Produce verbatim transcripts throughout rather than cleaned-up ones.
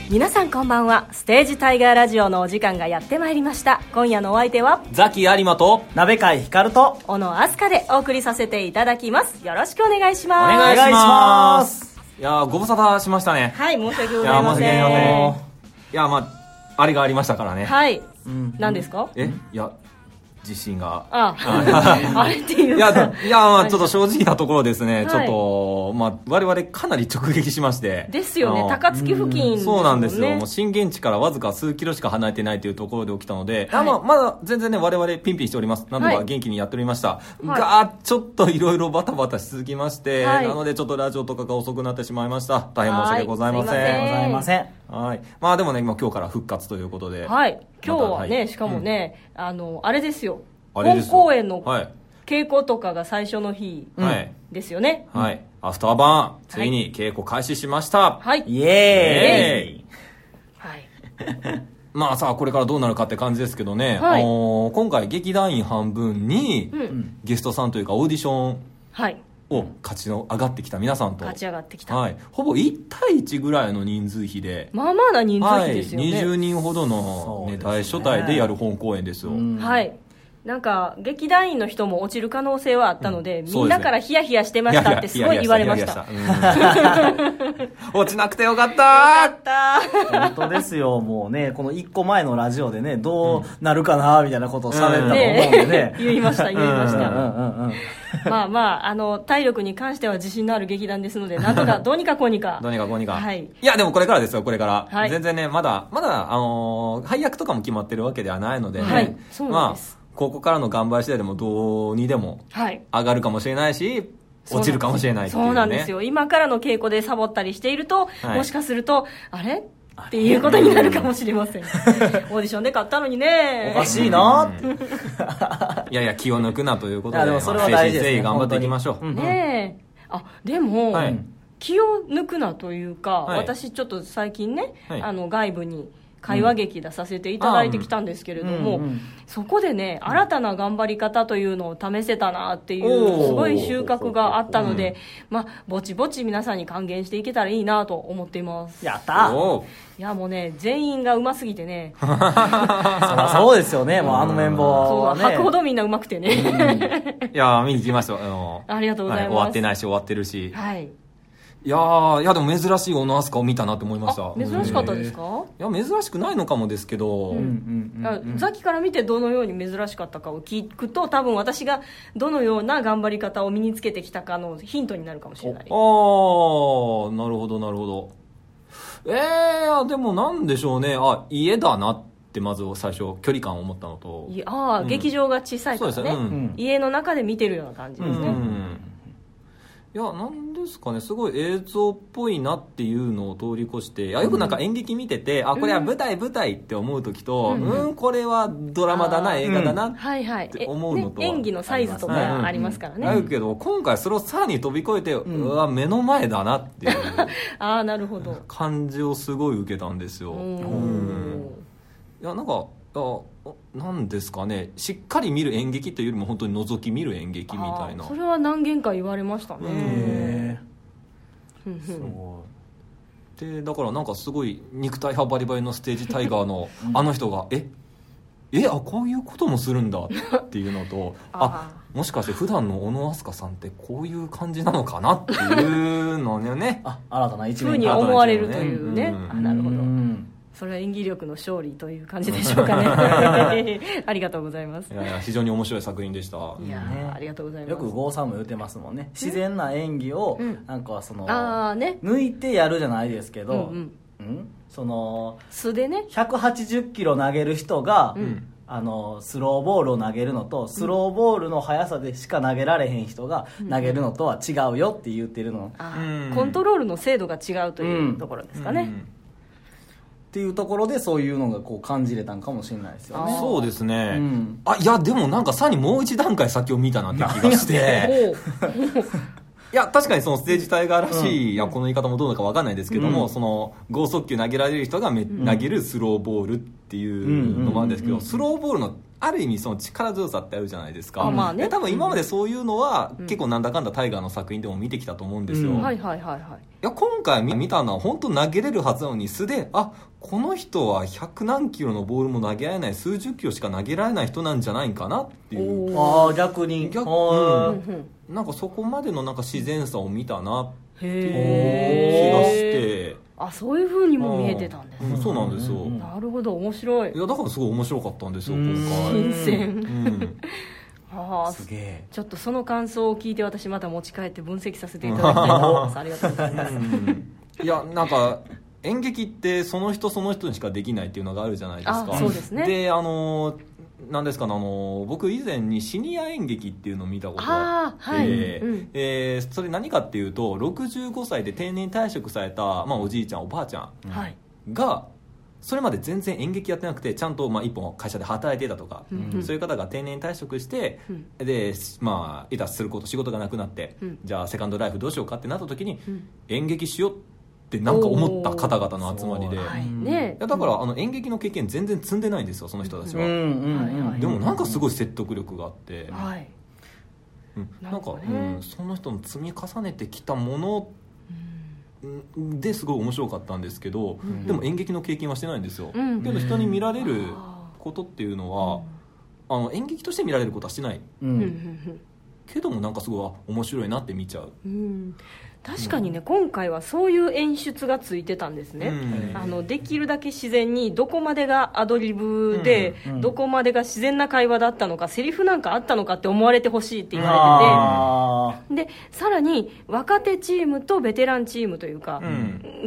皆さんこんばんは。ステージタイガーラジオのお時間がやってまいりました。今夜のお相手はザキ有馬と鍋貝光と小野飛鳥でお送りさせていただきます。よろしくお願いします。 お願いします。いやーご無沙汰しましたね。 はい、申し訳ございません。 いや申し訳ございません。いやまああれがありましたからね。 はい、うん、何ですか？ えいや地震があああれっていういやいやまあちょっと正直なところですね、はい、ちょっとまあ我々かなり直撃しましてですよね。高槻付近ですもんね。 そうなんですよ。もう震源地からわずか数キロしか離れてないというところで起きたので、はい、あまあまだ全然ね我々ピンピンしております。なんとか元気にやっておりました、はい、がちょっといろいろバタバタし続きまして、はい、なのでちょっとラジオとかが遅くなってしまいました。大変申し訳ございません。 はい、 ございません。 はい。まあでもね今今日から復活ということで、 はい今日はね、はい、しかもね、うん、あのあれですよ。 本公演の稽古とかが最初の日ですよね、 はい、はい、アフターバーンついに稽古開始しました。 はい、 イエーイ、 はいまあさあこれからどうなるかって感じですけどね、はい、あのー、今回劇団員半分に、うん、ゲストさんというかオーディションを勝ちの上がってきた皆さんと勝ち上がってきた、 はい、ほぼいち対いちぐらいの人数比でまあまあな人数比ですよね、 はい、にじゅうにんほどの、ね、大所帯でやる本公演ですよ、うん、 はいなんか劇団員の人も落ちる可能性はあったので、うん、みんなからヒヤヒヤしてましたってすごい言われました。 落ちなくてよかった。よかった本当ですよ。もうねこのいっこまえのラジオでねどうなるかなみたいなことを喋ったと思うんでね、 ね言いました言いましたまあまああの体力に関しては自信のある劇団ですのでなんとかどうにかこうにかどうにかこうにか、 はい、 いやでもこれからですよこれから、はい、全然ねまだまだあのー、配役とかも決まってるわけではないので、ね、 はいそうなんです、 まあここからの頑張り次第でもどうにでも上がるかもしれないし、はい、落ちるかもしれないっていうね。 そうなんですよ。今からの稽古でサボったりしていると、はい、もしかするとあれっていうことになるかもしれません。オーディションで勝ったのにねおかしいないやいや気を抜くなということで、 でもそれは大事ですね、 まあ、誠心誠意頑張っていきましょう、 うん、ねえあでも、はい、気を抜くなというか、はい、私ちょっと最近ね、はい、あの外部に会話劇出させていただいてきたんですけれども、うんうんうん、そこでね新たな頑張り方というのを試せたなっていうすごい収穫があったので、まあぼちぼち皆さんに還元していけたらいいなと思っています。 やったいやもうね全員がうますぎてねそりゃそうですよね。もうあのメンバーはね吐くほどみんなうまくてね、 うん、いや見に来ました。あのありがとうございます、はい、 終わってないし終わってるし、 はいいやーいやでも珍しい小野飛鳥を見たなと思いました。 珍しかったですか？ いや珍しくないのかもですけど、うんうんうんうん、さっきから見てどのように珍しかったかを聞くと多分私がどのような頑張り方を身につけてきたかのヒントになるかもしれない。 ああなるほどなるほど。えー、でもなんでしょうね。あ家だなってまず最初距離感を持ったのと、 いやあ、うん、劇場が小さいからね、ね、うん、家の中で見てるような感じですね、うん、 いやなんですかねすごい映像っぽいなっていうのを通り越してあよくなんか演劇見てて、うん、あこれは舞台舞台って思う時と、うん、うんこれはドラマだな映画だなって思うのと、 ね、演技のサイズとかありますからね、 あるけど今回それをさらに飛び越えて、うん、うわ目の前だなっていうあなるほど感じをすごい受けたんですよ。うんいやなんかあなんですかねしっかり見る演劇というよりも本当に覗き見る演劇みたいな。 それは何件か言われましたね。 へえそうでだからなんかすごい肉体派バリバリのステージタイガーのあの人がええあこういうこともするんだっていうのとあもしかして普段の小野飛鳥さんってこういう感じなのかなっていうのをねあ新たな一面ふうに思われるというね、 うん、 あなるほどそれは演技力の勝利という感じでしょうかねありがとうございます。 いやいや非常に面白い作品でした。 いや、ね、ありがとうございます。 よく郷さんも言ってますもんね自然な演技をなんかその、 あ、ね、 抜いてやるじゃないですけど、 うんうんうん、その素でねひゃくはちじゅっキロ投げる人が、うんあのスローボールを投げるのとスローボールの速さでしか投げられへん人が投げるのとは違うよって言ってるの、 あコントロールの精度が違うというところですかね、うんうんっていうところでそういうのがこう感じれたんかもしれないですよね。 そうですね、うん、あいやでもなんかさらにもう一段階先を見たなって気がしていや確かにそのステージタイガーらしい、うん、いやこの言い方もどうなのか分かんないですけども、うん、その剛速球投げられる人がめ、うん、投げるスローボールっていうのもあるんですけど、うん、スローボールのある意味その力強さってあるじゃないですか、 あ、まあね、 で多分今までそういうのは、うん、結構なんだかんだタイガーの作品でも見てきたと思うんですよ、うん、 はいはいはいはい。いや今回見たのは本当投げれるはずなのに素で、あ、この人は百何キロのボールも投げられない、数十キロしか投げられない人なんじゃないかなっていう。 ああ、逆に逆、うん、なんかそこまでのなんか自然さを見たなっていう気がして、 あ、そういう風にも見えてたんです、 うん、そうなんですよ、うん、 なるほど、面白い。 いやだからすごい面白かったんですよ今回。 新鮮、うんあ、 すげえ。 ちょっとその感想を聞いて私また持ち帰って分析させていただきたいと思います。ありがとうございます、うん、 いやなんか演劇ってその人その人にしかできないっていうのがあるじゃないですか。 あ、そうですね。 で、あのなんですかね、あの僕以前にシニア演劇っていうのを見たことがあって、はい、うん、えー、それ何かっていうとろくじゅうごさいで定年退職された、まあ、おじいちゃんおばあちゃんが、はい、それまで全然演劇やってなくてちゃんとまあ一本会社で働いていたとか、うん、そういう方が定年退職して、うん、でまあいたすること仕事がなくなって、うん、じゃあセカンドライフどうしようかってなった時に、うん、演劇しようってなんか思った方々の集まりで、はいね、いやだからあの演劇の経験全然積んでないんですよその人たちは、うんうんうん、でもなんかすごい説得力があって、はい、うん、なんか、うん、その人の積み重ねてきたものですごい面白かったんですけど、うん、でも演劇の経験はしてないんですよ、うん、けど人に見られることっていうのは、うん、あの演劇として見られることはしてない、うん、けどもなんかすごい面白いなって見ちゃう、うん、 確かにね、うん、今回はそういう演出がついてたんですね、うん、あのできるだけ自然にどこまでがアドリブで、うんうん、どこまでが自然な会話だったのか、セリフなんかあったのかって思われてほしいって言われてて、でさらに若手チームとベテランチームというか、うん、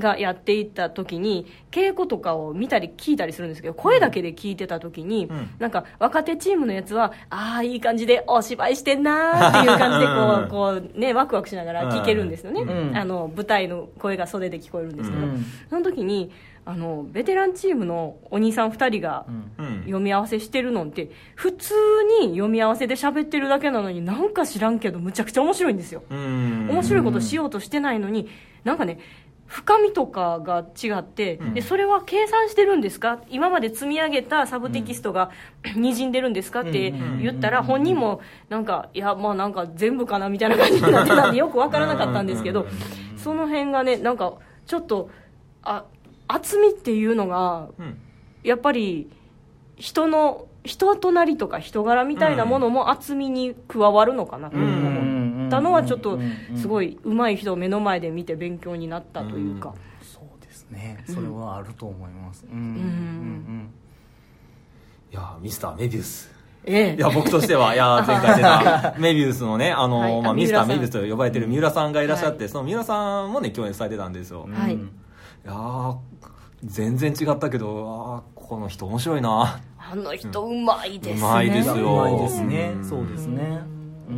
がやっていった時に稽古とかを見たり聞いたりするんですけど、声だけで聞いてた時に、うん、なんか若手チームのやつはああいい感じでお芝居してんなーっていう感じでこう、こうね、ワクワクしながら聞けるんですよね、うん、あの舞台の声が袖で聞こえるんですけど、うん、その時にあのベテランチームのお兄さんふたりが読み合わせしてるのって普通に読み合わせで喋ってるだけなのになんか知らんけどむちゃくちゃ面白いんですよ。面白いことしようとしてないのになんかね深みとかが違って、うん、でそれは計算してるんですか、今まで積み上げたサブテキストがにじんでるんですかって言ったら本人もなんかいやまあなんか全部かなみたいな感じになってたんでよく分からなかったんですけど、その辺がねなんかちょっとあ厚みっていうのがやっぱり人の人となりとか人柄みたいなものも厚みに加わるのかなと思ったのはちょっとすごい上手い人を目の前で見て勉強になったというか、 うん、そうですね、それはあると思います、うんうんうんうんいやミスターメビウス、 ええ、 いや僕としてはいや前回出たメビウスのねあの、はいまあ、ミスターメビウスと呼ばれてる三浦さんがいらっしゃって、はい、その三浦さんもね共演されてたんですよ、はい、いや全然違ったけどあこの人面白いな、 あの人うまいですね、 うまいですよ、 うまいですね、うん、そうですね、 うん、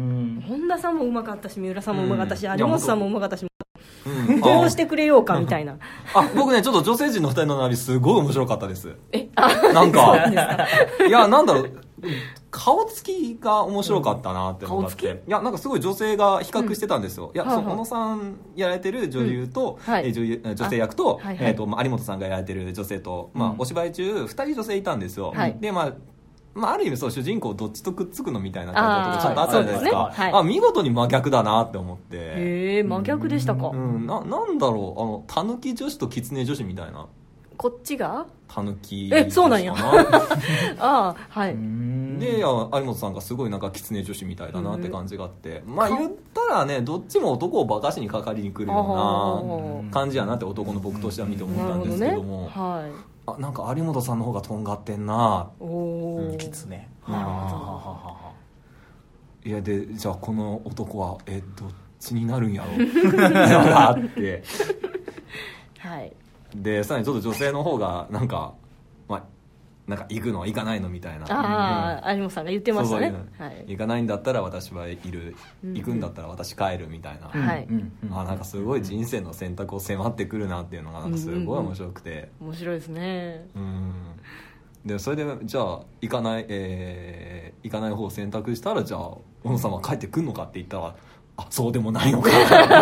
本田さんもうまかったし三浦さんもうまかったし、うん、有本さんもうまかったし、うん、どうしてくれようかみたいなあ僕ねちょっと女性陣のふたりの並びすごい面白かったです。えなんかいやなんだろう顔つきが面白かったなって思って、うん、いやなんかすごい女性が比較してたんですよ、うん、いや、はいはい、小野さんやられてる女優と、うんはい、女優女性役と、はいはいえー、と有本さんがやられてる女性と、まあ、お芝居中ふたり女性いたんですよ、はい、でまあまあ、ある意味そう主人公どっちとくっつくのみたいな感じがちょっとあったじゃないですか、あ、ねはい、あ見事に真逆だなって思って。 へえ真逆でしたか、 うん、な, なんだろうあのたぬき女子ときつね女子みたいな。 こっちがたぬきえそうなんやああはいで有本さんがすごいなんかきつね女子みたいだなって感じがあって、まあ言ったらねどっちも男をバカしにかかりに来るような感じやなって男の僕としては見て思ったんですけども、ねはい、あなんか有本さんの方がとんがってんなお、うん、きつねなるほど。いやでじゃあこの男はえどっちになるんやろなってはいでさらにちょっと女性の方がなんかまあなんか行くの行かないのみたいなああ、うん、有本さんが言ってましたねそうそう、 はい、行かないんだったら私はいる、うん、行くんだったら私帰るみたいな、うんうん、あなんかすごい人生の選択を迫ってくるなっていうのがなんかすごい面白くて、うんうんうん、面白いですねうんでそれでじゃあ行かない、えー、行かない方を選択したらじゃあ小野さんは帰ってくるのかって言ったらあそうでもないのか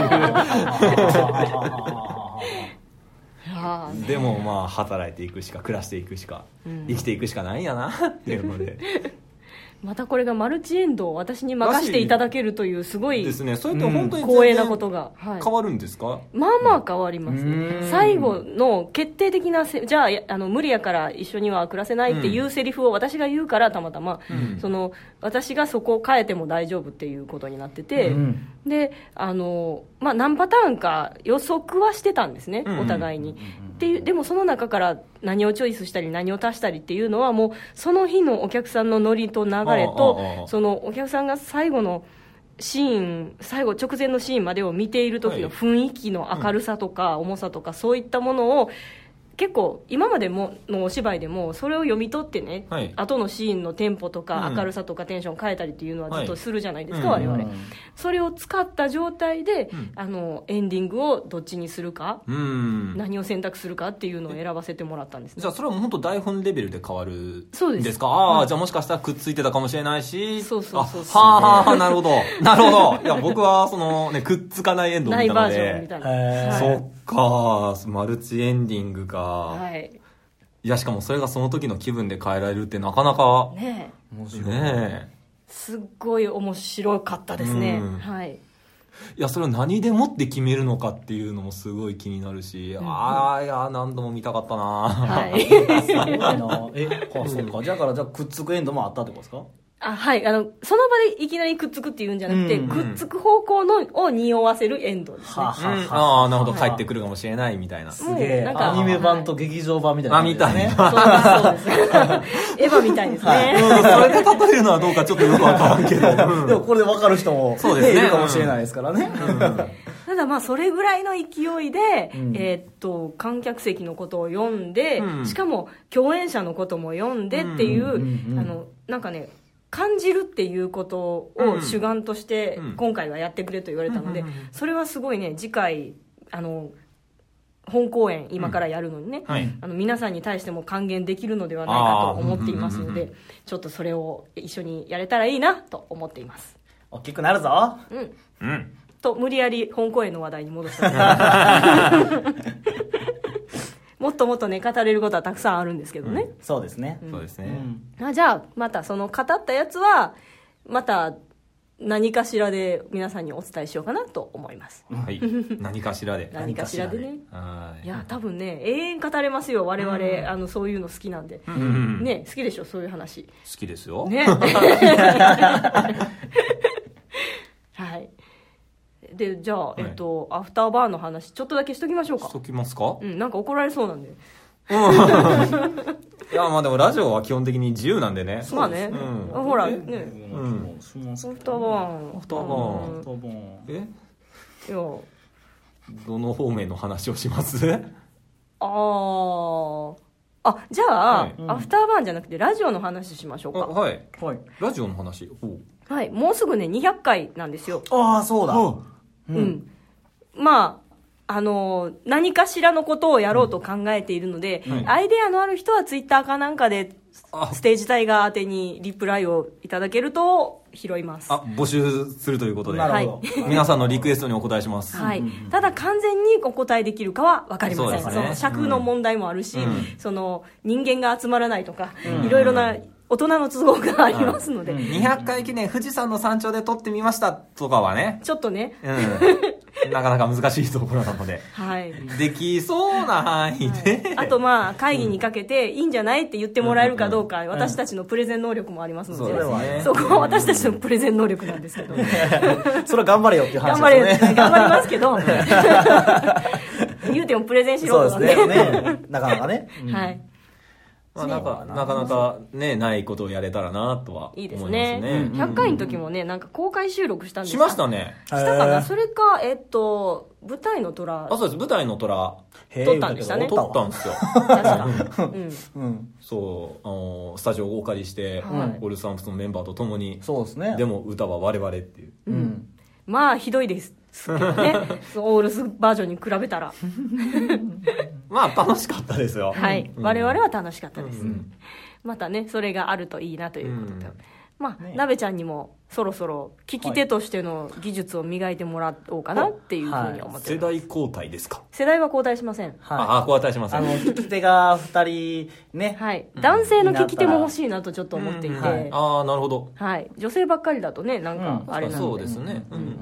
でもまあ働いていくしか暮らしていくしか、うん、生きていくしかないんやなっていうのでまたこれがマルチエンドを私に任せていただけるというすごいですね。それと本当に光栄なことが、 はい、変わるんですか？ まあまあ変わりますね。最後の決定的なせじゃあ、あの無理やから一緒には暮らせないっていうセリフを私が言うからたまたま、うん、その私がそこを変えても大丈夫っていうことになってて、うん、であの、まあ、何パターンか予測はしてたんですね、うん、お互いに。っていうでもその中から何をチョイスしたり何を足したりっていうのはもうその日のお客さんのノリと流れとそのお客さんが最後のシーン最後直前のシーンまでを見ている時の雰囲気の明るさとか重さとかそういったものを結構今までものお芝居でもそれを読み取ってね、はい、後のシーンのテンポとか明るさとかテンション変えたりっていうのはずっとするじゃないですか、はい、我々、うん、それを使った状態で、うん、あのエンディングをどっちにするか、うん、何を選択するかっていうのを選ばせてもらったんですね。 じゃあそれはもう本当台本レベルで変わるんですか？ そうです。 ああ、はい、じゃあもしかしたらくっついてたかもしれないし、 そうそうそうそう、はあはあはあ、なるほどなるほど。いや僕はその、ね、くっつかないエンドを見たので、ないバージョンみたいな、はい、そっかマルチエンディングか、はい、いやしかもそれがその時の気分で変えられるってなかなかねえ面白いね。 すっごい面白かったですね、はい。 いやそれを何でもって決めるのかっていうのもすごい気になるし、うん、ああいや何度も見たかったな、 はい、すごいな。えあそうかじゃあからじゃあくっつくエンドもあったってことですか？ あはいあのその場でいきなりくっつくっていうんじゃなくて、うんうん、くっつく方向のを匂わせるエンドですね。はははああなるほど、帰ってくるかもしれないみたいな。 すげえアニメ版と劇場版みたいな、 ね、あみたいな。 そうですそうですエヴァみたいですね、はい、 うん、それで例えるのはどうかちょっとよくわからんけど、 うん、でもこれで分かる人も、そうですね、いるかもしれないですからね、うんうん、 ただまあそれぐらいの勢いで、うん、えー、っと観客席のことを読んで、うん、しかも共演者のことも読んでっていう、うんうんうん、あのなんかね感じるっていうことを主眼として今回はやってくれと言われたので、それはすごいね次回あの本公演今からやるのにね、うんはい、あの皆さんに対しても還元できるのではないかと思っていますので、ちょっとそれを一緒にやれたらいいなと思っています。 大きくなるぞ、 うんうん、と無理やり本公演の話題に戻したもっともっとね語れることはたくさんあるんですけどね、 うん、そうですね、 うん、そうですね、 うん、あじゃあまたその語ったやつはまた何かしらで皆さんにお伝えしようかなと思います。 はい。何かしらで。 何かしらでね。はい。いや多分ね永遠語れますよ我々、うん、あのそういうの好きなんで、うん、ね好きでしょそういう話。 好きですよ。 ね。はい。でじゃあ、はい、えっとアフターバーの話ちょっとだけしときましょうか。 しときますか。 うんなんか怒られそうなんで。 うん、いやまあでもラジオは基本的に自由なんでね。 まあね、うん、ほらね、 うん、 アフターバーンアフターバーンアフターバーンえいやどの方面の話をします？ あーあじゃあ、はいうん、アフターバーンじゃなくてラジオの話しましょうか。 はい、はい、ラジオの話はいもうすぐねにひゃっかいなんですよ。 ああそうだ、うん、 うん、まああの何かしらのことをやろうと考えているので、うんはい、アイデアのある人はツイッターかなんかでステージタイガー宛てにリプライをいただけると拾います。 あ募集するということで、 なるほど皆さんのリクエストにお答えします、 はい、ただ完全にお答えできるかは分かりません。 そ,、ね、その尺の問題もあるし、うん、その人間が集まらないとか、うん、いろいろな大人の都合がありますので、うん、 にひゃっかい記念富士山の山頂で撮ってみましたとかはねちょっとね、 うん、なかなか難しいところなので、 はい、 できそうな範囲で、はい、 あとまあ会議にかけていいんじゃないって言ってもらえるかどうか、うん、私たちのプレゼン能力もありますので、うん、そこは私たちのプレゼン能力なんですけどそれは頑張れよっていう話ですね。頑張れ頑張りますけど言うてもプレゼンしろとかね、 そうですねなかなかね、 うん、はいまあ、なんかなかなかねないことをやれたらなとは思いますね。いいですね。 ひゃっかいの時もねなんか公開収録したんですしましたね。 したかな。それかえっと舞台の虎。 あそうです舞台の虎撮ったんでしたね。 撮ったんですよ。 確か。うんうん。そうあのスタジオをお借りして、はい、オールサンプスのメンバーと共に。 そうですね。 でも歌は我々っていう。 うん。うん、まあひどいですけどね。オールスバージョンに比べたら。 まあ楽しかったですよ。 はい、うん、我々は楽しかったです、うん、またねそれがあるといいなということで、うん、まあ、ね、なべちゃんにもそろそろ聞き手としての技術を磨いてもらおうかなっていうふうに思ってます、はい、 世代交代ですか？ 世代は交代しません、はい、 ああ交代しません。 あの聞き手がふたりね、 はい、男性の聞き手も欲しいなとちょっと思っていて、うんはい、 ああなるほど、 はい、女性ばっかりだとねなんかあれなんで、 うん、そうですね、うんうんうんうん、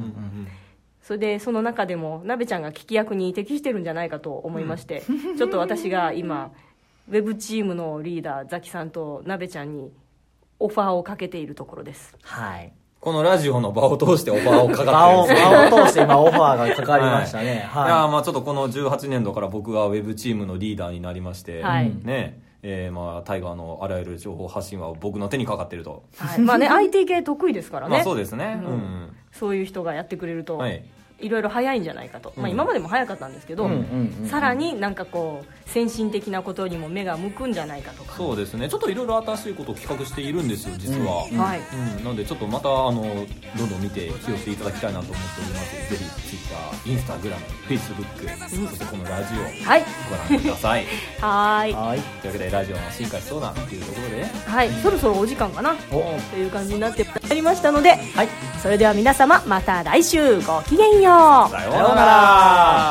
それでその中でもなべちゃんが聞き役に適してるんじゃないかと思いまして、うん、ちょっと私が今ウェブチームのリーダーザキさんとなべちゃんにオファーをかけているところです。 はい。 このラジオの場を通してオファーをかかってる場を、場を通して今オファーがかかりましたね。はい。はい、 いやまあちょっとこのじゅうはちねんどから僕がウェブチームのリーダーになりまして、はい、ね、えー、まあタイガーのあらゆる情報発信は僕の手にかかってると。 はい。まあね アイティー 系得意ですからね。 まあそうですね。うん。うん、 そういう人がやってくれると。はい。 いろいろ早いんじゃないかと、まあ、今までも早かったんですけど、うんうんうん、さらになんかこう先進的なことにも目が向くんじゃないかとか。 そうですね、ちょっといろいろ新しいことを企画しているんですよ実は、 うんはいうん、なのでちょっとまたあのどんどん見て寄せていただきたいなと思っております。ぜひ Twitter、Instagram、Facebook、うん、そしてこのラジオ、はい、ご覧くださいはいはいというわけでラジオの進化しそうなっていうところで、 はい、そろそろお時間かなという感じになってまいりましたので、はい、それでは皆様また来週ごきげんよう。 さようなら。